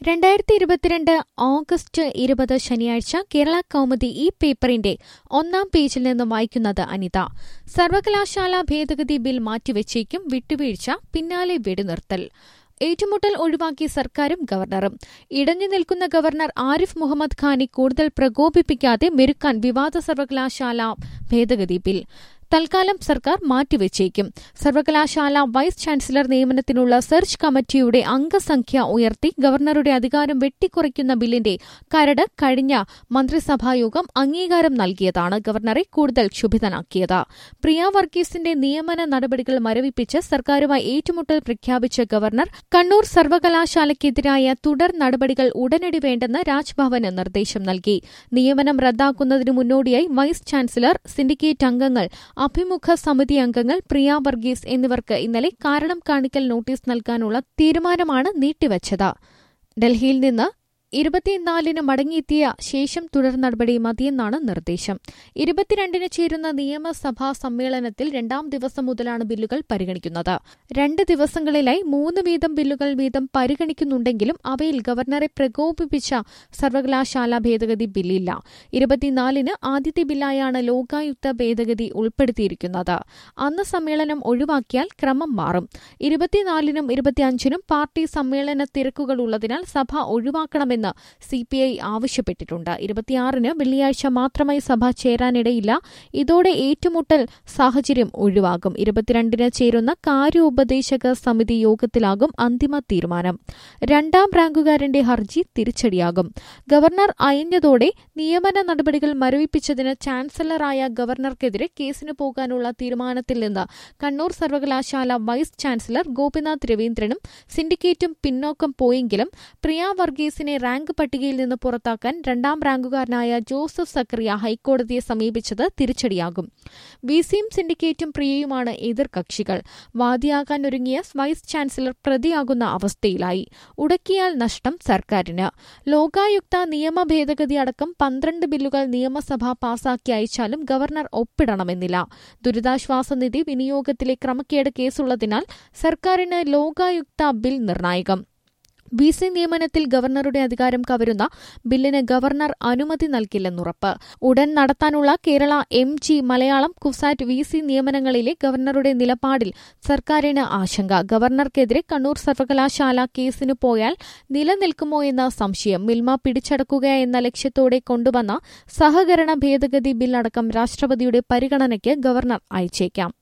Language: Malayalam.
2022 ഓഗസ്റ്റ് 20 ശനിയാഴ്ച കേരള കൗമുദി ഈ പേപ്പറിന്റെ ഒന്നാം പേജിൽ നിന്ന് വായിക്കുന്നത് അനിത. സർവകലാശാല ഭേദഗതി ബിൽ മാറ്റിവെച്ചേക്കും, വിട്ടുവീഴ്ച പിന്നാലെ വെടിനിർത്തൽ. ഏറ്റുമുട്ടൽ ഒഴിവാക്കി സർക്കാരും ഗവർണറും. ഇടഞ്ഞു നിൽക്കുന്ന ഗവർണർ ആരിഫ് മുഹമ്മദ് ഖാനെ കൂടുതൽ പ്രകോപിപ്പിക്കാതെ മെരുക്കാൻ വിവാദ സർവകലാശാല ഭേദഗതി ബിൽ തൽക്കാലം സർക്കാർ മാറ്റിവെച്ചേക്കും. സർവകലാശാല വൈസ് ചാൻസലർ നിയമനത്തിനുള്ള സെർച്ച് കമ്മിറ്റിയുടെ അംഗസംഖ്യ ഉയർത്തി ഗവർണറുടെ അധികാരം വെട്ടിക്കുറയ്ക്കുന്ന ബില്ലിന്റെ കരട് കഴിഞ്ഞ മന്ത്രിസഭായോഗം അംഗീകാരം നൽകിയതാണ് ഗവർണറെ കൂടുതൽ ക്ഷുഭിതനാക്കിയത്. പ്രിയ വർഗീസിന്റെ നിയമന നടപടികൾ മരവിപ്പിച്ച് സർക്കാരുമായി ഏറ്റുമുട്ടൽ പ്രഖ്യാപിച്ച ഗവർണർ കണ്ണൂർ സർവകലാശാലയ്ക്കെതിരായ തുടർ നടപടികൾ ഉടനടി വേണ്ടെന്ന് രാജ്ഭവന് നിർദ്ദേശം നൽകി. നിയമനം റദ്ദാക്കുന്നതിന് മുന്നോടിയായി വൈസ് ചാൻസലർ, സിൻഡിക്കേറ്റ് അംഗങ്ങൾ, അഭിമുഖ സമിതി അംഗങ്ങൾ, പ്രിയ വർഗീസ് എന്നിവർക്ക് ഇന്നലെ കാരണം കാണിക്കൽ നോട്ടീസ് നൽകാനുള്ള തീരുമാനമാണ് നീട്ടിവച്ചത്. ഡൽഹിയിൽ നിന്ന് 24-ന് മടങ്ങിയെത്തിയ ശേഷം തുടർ നടപടി മതിയെന്നാണ് നിർദ്ദേശം. 22-ന് ചേരുന്ന നിയമസഭാ സമ്മേളനത്തിൽ 2-ാം ദിവസം മുതലാണ് ബില്ലുകൾ പരിഗണിക്കുന്നത്. 2 ദിവസങ്ങളിലായി 3 വീതം ബില്ലുകൾ വീതം പരിഗണിക്കുന്നുണ്ടെങ്കിലും അവയിൽ ഗവർണറെ പ്രകോപിപ്പിച്ച സർവകലാശാല ഭേദഗതി ബില്ലില്ല. 24-ന് ആദ്യത്തെ ബില്ലായാണ് ലോകായുക്ത ഭേദഗതി ഉൾപ്പെടുത്തിയിരിക്കുന്നത്. അന്ന് സമ്മേളനം ഒഴിവാക്കിയാൽ ക്രമം മാറും. 24-നും 25-നും പാർട്ടി സമ്മേളന തിരക്കുകളുള്ളതിനാൽ സഭ ഒഴിവാക്കണമെന്ന് CPI ആവശ്യപ്പെട്ടിട്ടുണ്ട്. 26-ന് വെള്ളിയാഴ്ച മാത്രമായി സഭ ചേരാനിടയില്ല. ഇതോടെ ഏറ്റുമുട്ടൽ സാഹചര്യം ഒഴിവാകും. 22-ന് ചേരുന്ന കാര്യോപദേശക സമിതി യോഗത്തിലാകും അന്തിമ തീരുമാനം. 2-ാം റാങ്കുകാരന്റെ ഹർജി തിരിച്ചടിയാകും. ഗവർണർ അയഞ്ഞതോടെ നിയമന നടപടികൾ മരവിപ്പിച്ചതിന് ചാൻസലറായ ഗവർണർക്കെതിരെ കേസിന് പോകാനുള്ള തീരുമാനത്തിൽ നിന്ന് കണ്ണൂർ സർവകലാശാല വൈസ് ചാൻസലർ ഗോപിനാഥ് രവീന്ദ്രനും സിൻഡിക്കേറ്റും പിന്നോക്കം പോയെങ്കിലും പ്രിയ വർഗീസിനെ റാങ്ക് പട്ടികയിൽ നിന്ന് പുറത്താക്കാൻ 2-ാം റാങ്കുകാരനായ ജോസഫ് സക്കറിയ ഹൈക്കോടതിയെ സമീപിച്ചത് തിരിച്ചടിയാകും. വിസിയും സിൻഡിക്കേറ്റും പ്രിയയുമാണ് എതിർകക്ഷികൾ. വാദിയാകാൻ ഒരുങ്ങിയ വൈസ് ചാൻസലർ പ്രതിയാകുന്ന അവസ്ഥയിലായി. ഉടക്കിയാൽ നഷ്ടം സർക്കാരിന്. ലോകായുക്ത നിയമ ഭേദഗതി അടക്കം 12 ബില്ലുകൾ നിയമസഭ പാസാക്കി അയച്ചാലും ഗവർണർ ഒപ്പിടണമെന്നില്ല. ദുരിതാശ്വാസ നിധി വിനിയോഗത്തിലെ ക്രമക്കേട് കേസുള്ളതിനാൽ സർക്കാരിന് ലോകായുക്ത ബിൽ നിർണായകം. വിസി നിയമനത്തിൽ ഗവർണറുടെ അധികാരം കവരുന്ന ബില്ലിന് ഗവർണർ അനുമതി നൽകില്ലെന്നുറപ്പ്. ഉടൻ നടത്താനുള്ള കേരള MG മലയാളം കുസാറ്റ് വിസി നിയമനങ്ങളിലെ ഗവർണറുടെ നിലപാടിൽ സർക്കാരിന് ആശങ്ക. ഗവർണർക്കെതിരെ കണ്ണൂർ സർവകലാശാല കേസിന് പോയാൽ നിലനിൽക്കുമോ എന്ന സംശയം. മിൽമ പിടിച്ചടക്കുക എന്ന ലക്ഷ്യത്തോടെ കൊണ്ടുവന്ന സഹകരണ ഭേദഗതി ബില്ലടക്കം രാഷ്ട്രപതിയുടെ പരിഗണനയ്ക്ക് ഗവർണർ അയച്ചേക്കാം.